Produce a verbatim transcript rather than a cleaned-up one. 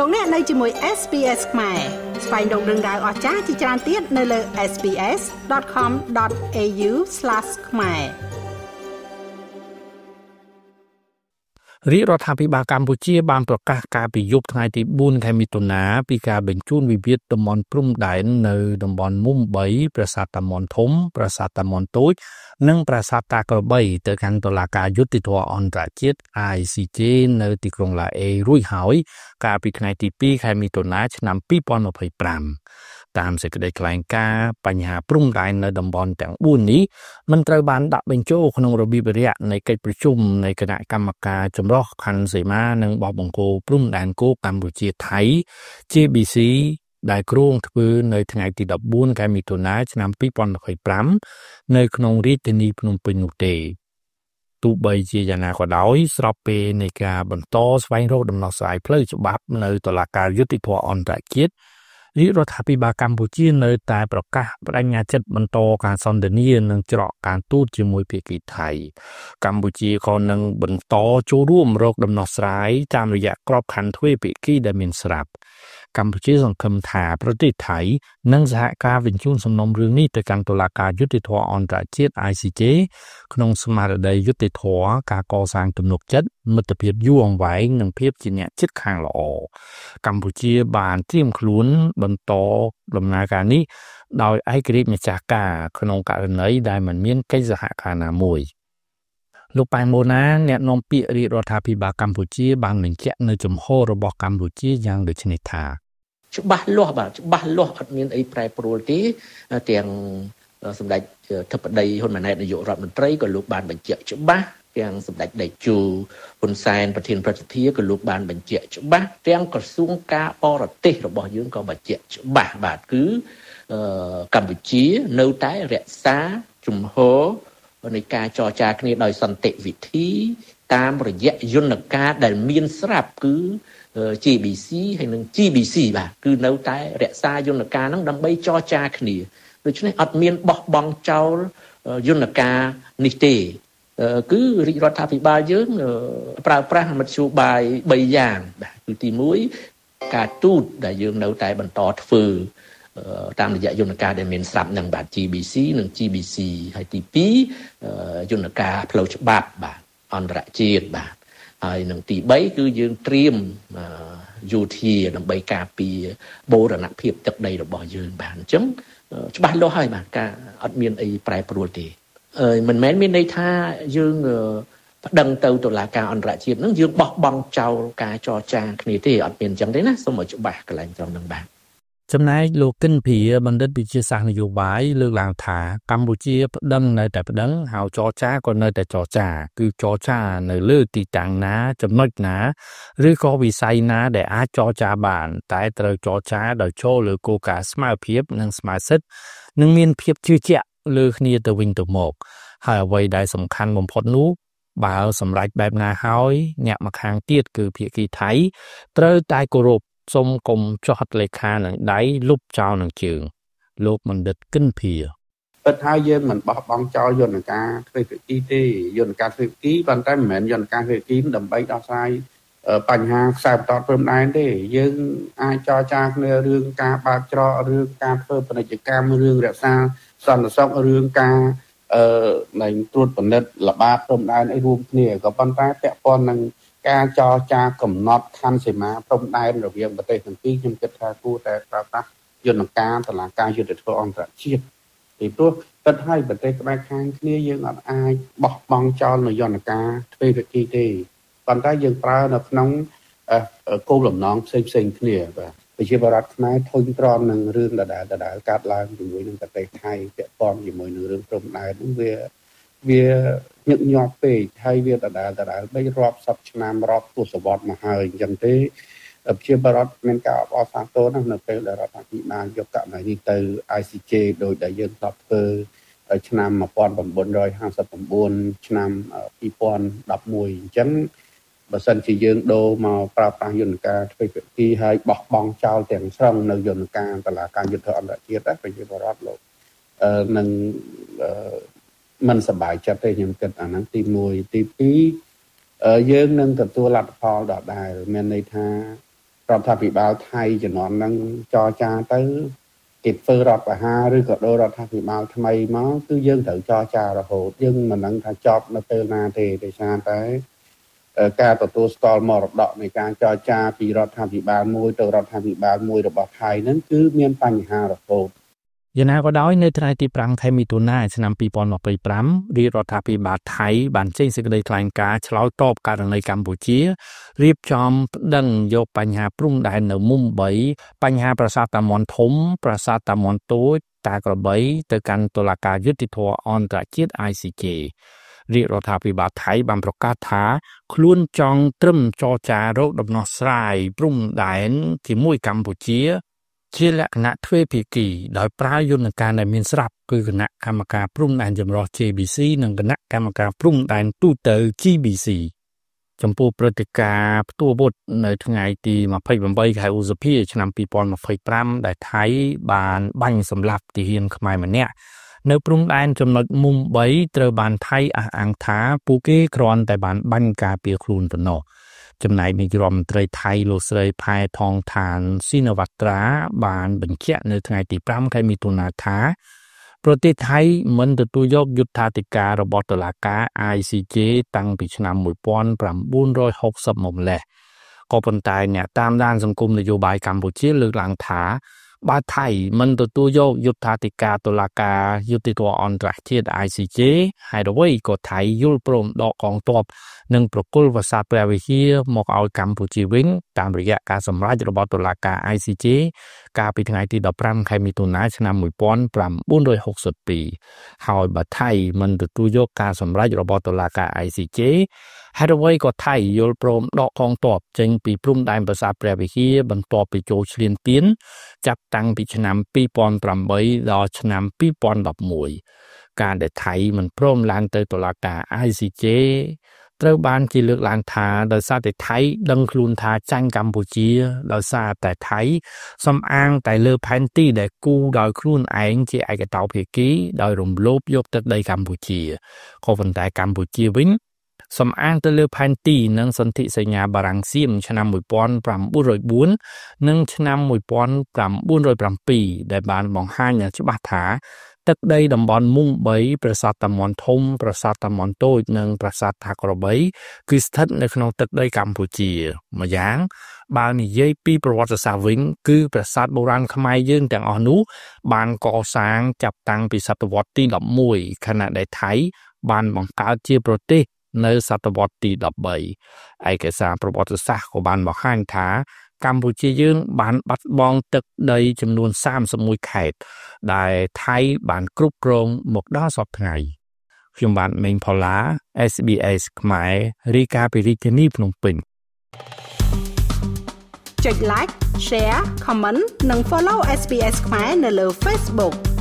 លោកអ្នកនៅជាមួយ เอส บี เอส ខ្មែរស្វែងរកដឹងដៅអស្ចារ្យជាច្រើនទៀតនៅលើ เอส บี เอส ដត com ដត เอ ยู ស្លាស ខ្មែររាជរដ្ឋាភិបាលកម្ពុជាបានប្រកាសការពីយប់ថ្ងៃទីបួនខែមិថុនាពីការបញ្ជូនវិវាទតំបន់ព្រំដែននៅតំបន់មុំបីប្រាសាទតាមាន់ធំប្រាសាទតាមាន់តូចនិងប្រាសាទតាក្របីទៅកាន់តុលាការយុត្តិធម៌អន្តរជាតិ I C J នៅទីក្រុងឡាអេរួចហើយកាលពីថ្ងៃទីពីរខែមិថុនាឆ្នាំពីរពាន់ម្ភៃប្រាំតាមសេចក្តីថ្លែងការណ៍បញ្ហាព្រំដែននៅតំបន់ទាំងបួននេះមិនត្រូវបានដាក់បញ្ចូលក្នុងរបៀបរាក់នៃកិច្ចប្រជុំនៃគណៈកម្មការចម្រុះខណ្ឌសីមានិងបោះបង្គោលព្រំដែនគោកកម្ពុជាថៃ J B C ដែលគ្រោងធ្វើនៅថ្ងៃទីដប់បួនខែមិថុនាឆ្នាំពីរពាន់ម្ភៃប្រាំនៅក្នុងរាជធានីភ្នំពេញនោះទេទោះបីជាយ៉ាងណាក៏ដោយស្របពេលនៃការបន្តស្វែងរកដំណោះស្រាយផ្លូវច្បាប់នៅតុលាការយុត្តិធម៌អន្តរជាតិរាជរដ្ឋាភិបាលកម្ពុជានៅតែប្រកាសបដិញ្ញាចិត្តបន្តការសន្ទនានិងច្រកការទូតជាមួយភាគីថៃកម្ពុជាក៏នឹងបន្តចូលរួមរកដំណោះស្រាយតាមរយៈក្របខ័ណ្ឌទ្វេភាគីដែលមានស្រាប់កម្ពុជាសង្ឃឹមថាប្រទេសថៃនឹងសហការបញ្ជូនសំណុំរឿងនេះទៅកាន់តុលាការយុត្តិធម៌អន្តរជាតិ I C J ក្នុងស្មារតីយុត្តិធម៌ការកសាងទំនុកចិត្តមិត្តភាពយូរអង្វែងនិងភាពជាអ្នកជិតខាងល្អកម្ពុជាបានត្រៀមខ្លួនបន្តដំណើរការនេះដោយឯករាជ្យម្ចាស់ការក្នុងករណីដែលមិនមានកិច្ចសហការណាមួយលោកប៉ែនម៉ូណាអ្នកនាំពាក្យរាជរដ្ឋាភិបាលកម្ពុជាបានបញ្ជាក់នៅជំហររបស់កម្ពុជាយ៉ាងដូចនេះថាច្បាស់លាស់បាទច្បាស់លាស់អត់មានអីប្រែប្រួលទេទាំងសម្ដេចអធិបតីហ៊ុនម៉ាណែតនាយករដ្ឋមន្ត្រីក៏លោកបានបញ្ជាក់ច្បាស់ទាំងសម្ដេចតេជោហ៊ុនសែនប្រធានព្រឹទ្ធសភាក៏លោកបានបញ្ជាក់ច្បាស់ទាំងក្រសួងការបរទេសរបស់យើងក៏បញ្ជាក់ច្បាស់បាទគឺកម្ពុជានៅតែរក្សាជំហរនៃការចរចាគ្នាដោយសន្តិវិធីតាមរយៈយន្តការដែលមានស្រាប់គឺ J B C ហើយនិង G B C បាទគឺនៅតែរក្សាយន្តការហ្នឹងដើម្បីចរចាគ្នាដូច្នេះអត់មានបោះបង់ចោលយន្តការនេះទេគឺរាជរដ្ឋាភិបាលយើងប្រើប្រាស់មធ្យោបាយបីយ៉ាងបាទគឺទីមួយការទូតដែលយើងនៅតែបន្តធ្វើតាមរយៈយន្តការដែលមានស្រាប់នឹងបាទ G B C និង G B C ហើយទីពីរយន្តការផ្លូវច្បាប់បាទអន្តរជាតិបាទហើយនឹងទីបីគឺយើងត្រៀមយោធាដើម្បីការពារបូរណភាពទឹកដីរបស់យើងបាទអញ្ចឹងច្បាស់លាស់ហើយបាទការអត់មានអីប្រែប្រួលទេមិនមែនមានន័យថាយើងប្តឹងទៅតុលាការអន្តរជាតិហ្នឹងយើងបោះបង់ចោលការចរចាគ្នាទេអត់មានអញ្ចឹងទេណាសូមឲ្យច្បាស់កន្លែងត្រង់ហ្នឹងបាទចំណែកលោកគិនភីបណ្ឌិតវិទ្យាសាស្ត្រនយោបាយលើកឡើងថាកម្ពុជាប្តឹងនៅតែប្តឹងហើយចរចាក៏នៅតែចរចាគឺចរចានៅលើទីតាំងណាចំណុចណាឬក៏វិស័យណាដែលអាចចរចាបានតែត្រូវចរចាដោយចូលលើគោលការណ៍ស្មើភាពនិងស្មើសិទ្ធិនិងមានភាពជឿជាក់លើគ្នាទៅវិញទៅមកហើយអ្វីដែលសំខាន់បំផុតនោះបើសម្រេចបែបណាហើយអ្នកម្ខាងទៀតគឺភាគីថៃត្រូវតែគោរពសូមកុំចោះលេខានឹងដៃលុបចោលនឹងជើងលោកបណ្ឌិតគិនភីពិតហើយយើងមិនបោះបង់ចោលយន្តការទ្វេភាគីទេយន្តការទ្វេភាគីប៉ុន្តែមិនមែនយន្តការទ្វេភាគីដើម្បីដោះស្រាយបញ្ហាខ្សែបន្ទាត់ព្រំដែនទេយើងអាចចរចាគ្នារឿងការបើកច្រករឿងការធ្វើពាណិជ្ជកម្មរឿងរក្សាសន្តិសុខរឿងការអឺនៃត្រួតពិនិត្យល្បាតព្រំដែនអីរួមគ្នាក៏ប៉ុន្តែពាក់ព័ន្ធនឹងការចរចាកំណត់ខណ្ឌសីមាព្រំដែនរវាងប្រទេសទាំងពីរខ្ញុំគិតថាគួរតែប្រើប្រាស់យន្តការតុលាការយុត្តិធម៌អន្តរជាតិពីព្រោះពិតហើយប្រទេសក្បែរខាងគ្នាយើងអត់អាចបោះបង់ចោលនៅយន្តការទ្វេភាគីទេប៉ុន្តែយើងប្រើនៅក្នុងគោលបំណងផ្សេងផ្សេងគ្នាបាទប្រជាពលរដ្ឋខ្មែរធុញទ្រាន់នឹងរឿងដដែលដដែលកាត់ឡើងជាមួយនឹងប្រទេសថៃពាក់ព័ន្ធជាមួយនឹងរឿងព្រំដែននោះវាវាញឹកញាប់ពេកហើយវាដដែលដដែលបីរាប់សិបឆ្នាំរាប់ទសវត្សរ៍មកហើយអញ្ចឹងទេប្រជាពលរដ្ឋមានការអបអរសាទរណាស់នៅពេលដែលរដ្ឋាភិបាលយកករណីនេះទៅ I C J ដោយដែលយើងធ្លាប់ធ្វើឆ្នាំmột nghìn chín trămห้าสิบเก้าឆ្នាំពីរពាន់ដប់មួយអញ្ចឹងបើសិនជាយើងដូរមកប្រើប្រាស់យន្តការទ្វេភាគីហើយបោះបង់ចោលទាំងស្រុងនៅយន្តការតុលាការយុត្តិធម៌អន្តរជាតិដែរប្រជាពលរដ្ឋលោកអឺនឹងមិនសប្បាយចិត្តទេខ្ញុំគិតអាហ្នឹងទីមួយទីពីរយើងនឹងទទួលលទ្ធផលដដែលមានន័យថារដ្ឋាភិបាលថៃជំនាន់ហ្នឹងចរចាទៅគេធ្វើរដ្ឋប្រហារឬក៏ដូររដ្ឋាភិបាលថ្មីមកគឺយើងត្រូវចរចារហូតយើងមិននឹងថាចប់នៅពេលណាទេដោយសារតែការទទួលស្គាល់មរតកនៃការចរចាពីរដ្ឋាភិបាលមួយទៅរដ្ឋាភិបាលមួយរបស់ថៃហ្នឹងគឺមានបញ្ហារហូតយ៉ាងណាក៏ដោយនៅថ្ងៃទីប្រាំខែមិថុនាឆ្នាំពីរពាន់ยี่สิบห้าរាជរដ្ឋាភិបាលថៃបានចេញសេចក្តីថ្លែងការណ៍ឆ្លើយតបករណីកម្ពុជារៀបចំប្តឹងយកបញ្ហាព្រំដែននៅមុំបីបញ្ហាប្រាសាទតាមាន់ធំប្រាសាទតាមាន់តូចតាក្របីទៅកាន់តុលាការយុត្តិធម៌អន្តរជាតិ ไอ ซี เจ រាជរដ្ឋាភិបាលថៃបានប្រកាសថាខ្លួនចង់ត្រឹមចរចារកដំណោះស្រាយព្រំដែនជាមួយកម្ពុជាជាលក្ខណៈទ្វេភាគីដោយប្រើយន្តការដែលមានស្រាប់គឺគណៈកម្មការព្រំដែនចម្រុះ เจ บี ซี និងគណៈកម្មការព្រំដែនទូទៅ ជី บี ซี ចំពោះព្រឹត្តិការណ៍ផ្ទួវុធនៅថ្ងៃទីยี่สิบแปดខែឧសភាឆ្នាំពីរពាន់ยี่สิบห้าដែលថៃបានបាញ់សម្លាប់ទាហានខ្មែរម្នាក់នៅព្រំដែនចំណុចមុំបីត្រូវបានថៃអះអាងថាពួកគេគ្រាន់តែបានបាញ់ការពារខ្លួនប៉ុណ្ណោះចំណែកនាយរដ្ឋមន្ត្រីថៃលោកស្រីផែថងឋានស៊ីនវត្ត្រាបានបញ្ជាក់នៅថ្ងៃទីប្រាំខែមិថុនាថាប្រទេសថៃមិនទទួលយកយុត្ថាធិការរបស់តុលាការ ไอ ซี เจ តាំងពីឆ្នាំnineteen sixtyមកម្លេះក៏ប៉ុន្តែអ្នកតាមដានសង្គមនយោបាយកម្ពុជាលើកឡើងថាបើថៃមិនទទួលយកយុត្ថាធិការតុលាការយុត្តិធម៌អន្តរជាតិ ไอ ซี เจ ហើយអ្វីក៏ថៃយល់ព្រមដកកងទ័ពនិងប្រគល់ប្រាសាទព្រះវិហារមកឲ្យកម្ពុជាវិញតាមរយៈការសម្រេចរបស់តុលាការ ไอ ซี เจ កាលពីថ្ងៃទី15ខែមិថុនាឆ្នាំnineteen sixty-twoហើយបើថៃមិនទទួលយកការសម្រេចរបស់តុលាការ ไอ ซี เจ ហើយអ្វីក៏ថៃយល់ព្រមដកកងទ័ពចេញពីព្រំដែនប្រាសាទព្រះវិហារបន្ទាប់ពីចូលឈ្លានពានចាប់តាំងពីឆ្នាំtwo thousand eightដល់ឆ្នាំtwo thousand elevenការដែលថៃមិនព្រមឡើងទៅតុលាការ ไอ ซี เจ ត្រូវបានគេលើកឡើងថាដោយសារតែថៃដឹងខ្លួនថាចាញ់កម្ពុជាដោយសារតែថៃសំអាងតែលើផែនទីដែលគូដោយខ្លួនឯងជាឯកតោភាគីដោយរំលោភយកទឹកដីកម្ពុជាក៏ប៉ុន្តែកម្ពុជាវិញសំអាងទៅលើផែនទីនិងសន្ធិសញ្ញាបារាំងសៀមឆ្នាំnineteen oh fourនិងឆ្នាំnineteen oh sevenដែលបានបង្ហាញយ៉ាងច្បាស់ថាទឹកដីតំបន់មុំបីប្រាសាទតាមាន់ធំប្រាសាទតាមាន់តូចនិងប្រាសាទតាក្របីគឺស្ថិតនៅក្នុងទឹកដីកម្ពុជាមួយយ៉ាងបើនិយាយពីប្រវត្តិសាស្ត្រវិញគឺប្រាសាទបុរាណខ្មែរយើងទាំងអស់នោះបានកសាងចាប់តាំងពីសតវត្សទីelevenខណៈដែលថៃបានបង្កើតជាប្រទេសនៅសតវត្សទីthirteenឯកសារប្រវត្តិសាស្ត្រក៏បានបង្ហាញថាកម្ពុជាយើងបានបាត់បង់ទឹកដីចំនួនthirty-oneខេត្តដែលថៃបានគ្រប់គ្រងមកដល់សព្វថ្ងៃខ្ញុំបាទមេងផល្លា เอส บี เอส ខ្មែររាយការណ៍ពីរាជធានីភ្នំពេញចុច like share comment និង follow เอส บี เอส ខ្មែរនៅលើ Facebook